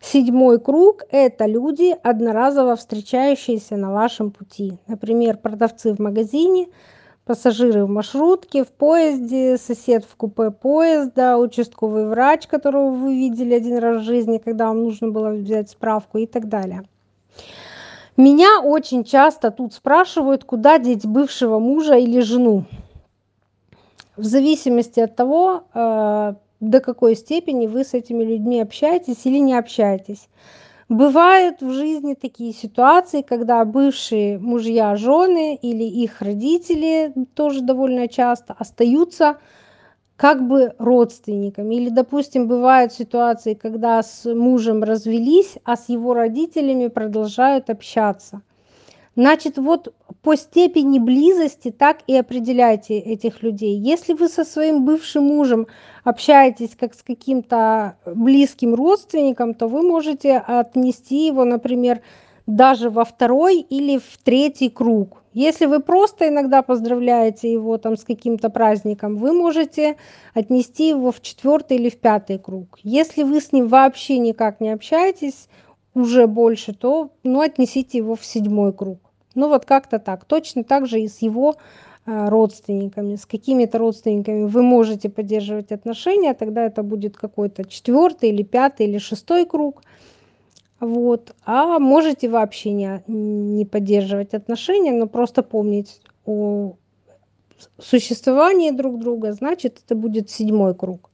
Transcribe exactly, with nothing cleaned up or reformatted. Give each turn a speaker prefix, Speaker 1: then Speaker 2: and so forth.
Speaker 1: Седьмой круг- это люди, одноразово встречающиеся на вашем пути. Например, продавцы в магазине, пассажиры в маршрутке, в поезде, сосед в купе поезда, участковый врач, которого вы видели один раз в жизни, когда вам нужно было взять справку и так далее. Меня очень часто тут спрашивают, куда деть бывшего мужа или жену. В зависимости от того, э, до какой степени вы с этими людьми общаетесь или не общаетесь. Бывают в жизни такие ситуации, когда бывшие мужья, жены или их родители, тоже довольно часто, остаются как бы родственниками. Или, допустим, бывают ситуации, когда с мужем развелись, а с его родителями продолжают общаться. Значит, вот по степени близости так и определяйте этих людей. Если вы со своим бывшим мужем общаетесь как с каким-то близким родственником, то вы можете отнести его, например, даже во второй или в третий круг. Если вы просто иногда поздравляете его там с каким-то праздником, вы можете отнести его в четвертый или в пятый круг. Если вы с ним вообще никак не общаетесь уже больше, то, ну, отнесите его в седьмой круг. Ну, вот как-то так. Точно так же и с его, а, родственниками. С какими-то родственниками вы можете поддерживать отношения, тогда это будет какой-то четвертый или пятый или шестой круг. Вот. А можете вообще не не поддерживать отношения, но просто помнить о с существовании друг друга, значит, это будет седьмой круг.